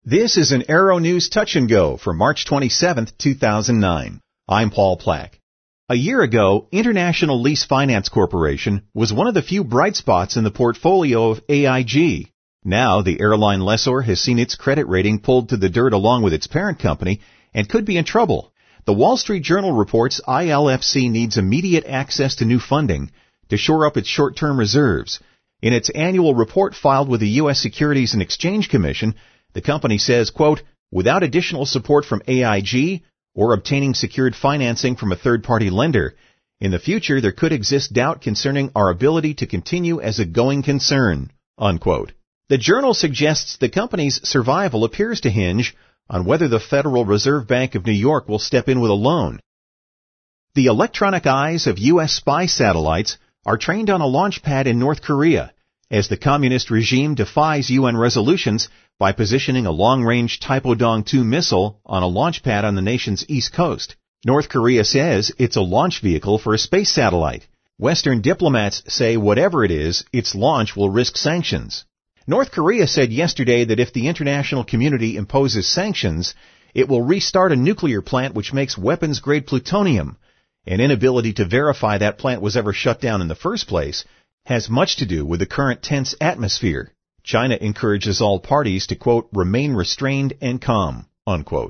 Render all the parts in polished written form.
This is an Arrow News Touch and Go for March 27, 2009. I'm Paul Plack. A year ago, International Lease Finance Corporation was one of the few bright spots in the portfolio of AIG. Now, the airline lessor has seen its credit rating pulled to the dirt along with its parent company and could be in trouble. The Wall Street Journal reports ILFC needs immediate access to new funding to shore up its short-term reserves. In its annual report filed with the U.S. Securities and Exchange Commission, the company says, quote, without additional support from AIG or obtaining secured financing from a third-party lender, in the future there could exist doubt concerning our ability to continue as a going concern, unquote. The Journal suggests the company's survival appears to hinge on whether the Federal Reserve Bank of New York will step in with a loan. The electronic eyes of U.S. spy satellites are trained on a launch pad in North Korea as the communist regime defies UN resolutions by positioning a long-range Taepodong-2 missile on a launch pad on the nation's east coast. North Korea says it's a launch vehicle for a space satellite. Western diplomats say whatever it is, its launch will risk sanctions. North Korea said yesterday that if the international community imposes sanctions, it will restart a nuclear plant which makes weapons-grade plutonium. An inability to verify that plant was ever shut down in the first place has much to do with the current tense atmosphere. China encourages all parties to, quote, remain restrained and calm, unquote.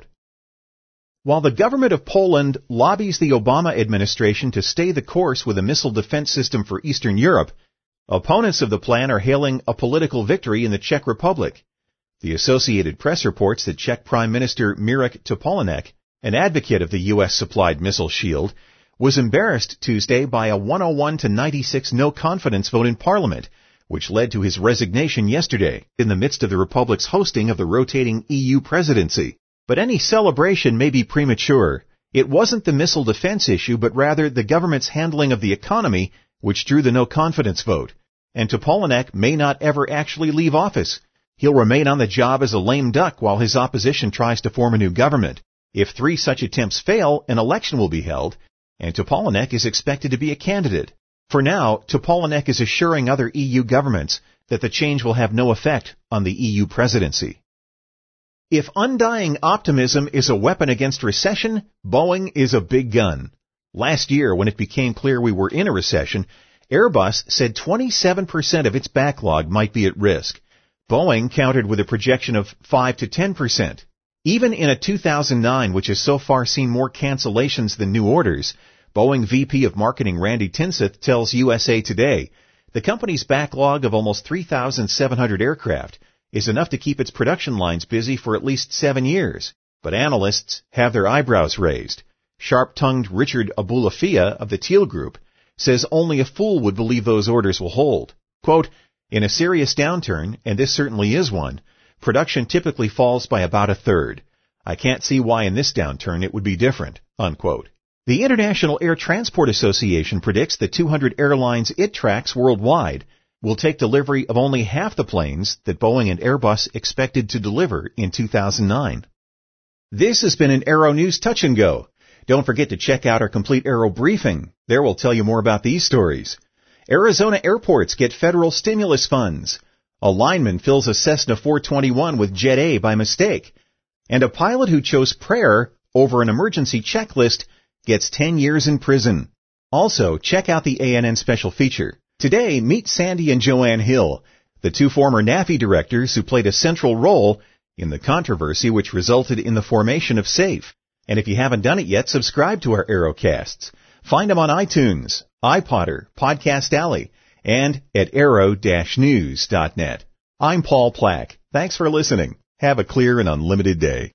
While the government of Poland lobbies the Obama administration to stay the course with a missile defense system for Eastern Europe, opponents of the plan are hailing a political victory in the Czech Republic. The Associated Press reports that Czech Prime Minister Mirek Topolánek, an advocate of the U.S.-supplied missile shield, was embarrassed Tuesday by a 101-96 no-confidence vote in Parliament, which led to his resignation yesterday in the midst of the Republic's hosting of the rotating EU presidency. But any celebration may be premature. It wasn't the missile defense issue, but rather the government's handling of the economy which drew the no-confidence vote. And Topolánek may not ever actually leave office. He'll remain on the job as a lame duck while his opposition tries to form a new government. If 3 such attempts fail, an election will be held, and Topolánek is expected to be a candidate. For now, Topolánek is assuring other EU governments that the change will have no effect on the EU presidency. If undying optimism is a weapon against recession, Boeing is a big gun. Last year, when it became clear we were in a recession, Airbus said 27% of its backlog might be at risk. Boeing countered with a projection of 5 to 10%. Even in a 2009 which has so far seen more cancellations than new orders, Boeing VP of Marketing Randy Tinseth tells USA Today the company's backlog of almost 3,700 aircraft is enough to keep its production lines busy for at least 7 years. But analysts have their eyebrows raised. Sharp-tongued Richard Abulafia of the Teal Group says only a fool would believe those orders will hold. Quote, in a serious downturn, and this certainly is one, production typically falls by about a third. I can't see why in this downturn it would be different, unquote. The International Air Transport Association predicts the 200 airlines it tracks worldwide will take delivery of only half the planes that Boeing and Airbus expected to deliver in 2009. This has been an Arrow News Touch and Go. Don't forget to check out our complete Arrow briefing. There we'll tell you more about these stories. Arizona airports get federal stimulus funds. A lineman fills a Cessna 421 with Jet A by mistake. And a pilot who chose prayer over an emergency checklist gets 10 years in prison. Also, check out the ANN special feature. Today, meet Sandy and Joanne Hill, the 2 former NAFI directors who played a central role in the controversy which resulted in the formation of SAFE. And if you haven't done it yet, subscribe to our Arrowcasts. Find them on iTunes, iPodder, Podcast Alley, and at arrow-news.net. I'm Paul Plack. Thanks for listening. Have a clear and unlimited day.